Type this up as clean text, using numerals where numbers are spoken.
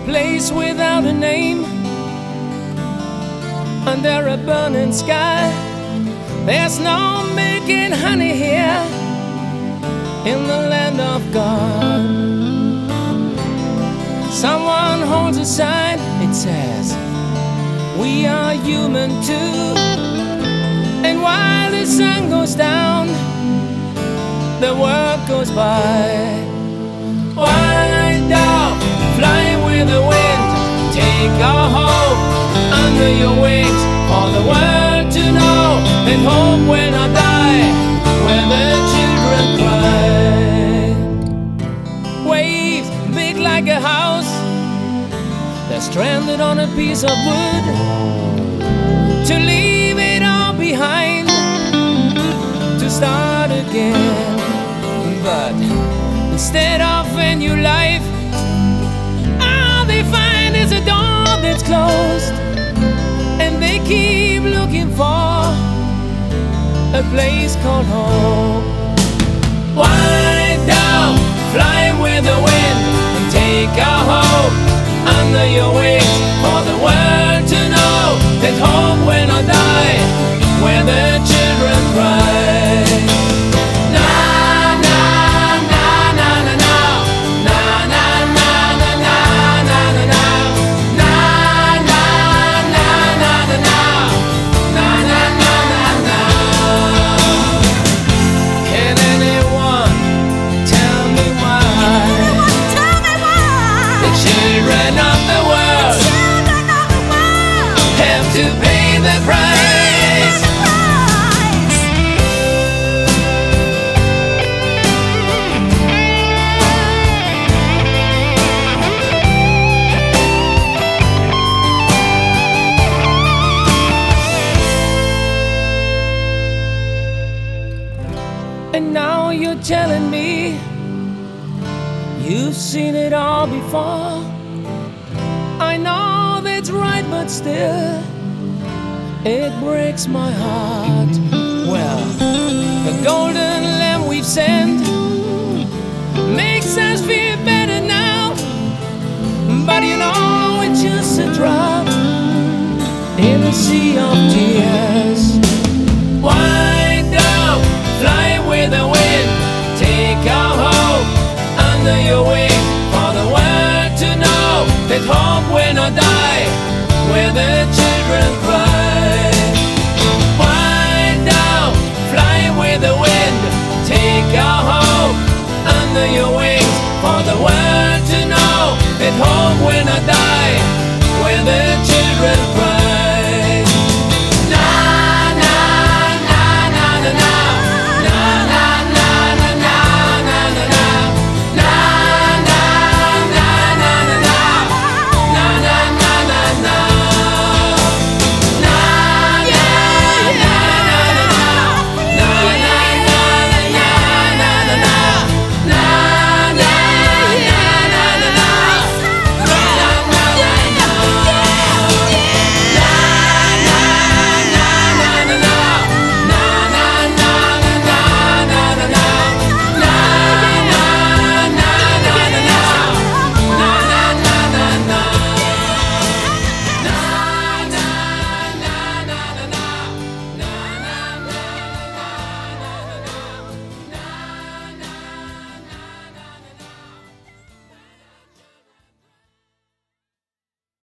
place without a name, under a burning sky. There's no milk and honey here in the land of God. Someone holds a sign, it says, we are human too. And while the sun goes down, the world goes by. White dove, fly with the wind, take our hope under your wings, for the world to know and hope when I die, when the children cry. Waves big like a house, they're stranded on a piece of wood, to leave it all behind, to start again. But instead of a new life, all they find is a door that's closed, and they keep looking for a place called home. White dove, fly with the wind, and take our hope under your wings, for the world to know that hope when I die, where the children cry. To pay the price. And now you're telling me you've seen it all before. I know that's right, but still it breaks my heart. Well, the golden lamb we've sent makes us feel better now, but you know it's just a drop in a sea of tears. White dove, fly with the wind, take our hope under your wing, for the world to know that hope when I die, where the children cry. Take our hope under your wings, for the world to know that hope when I die.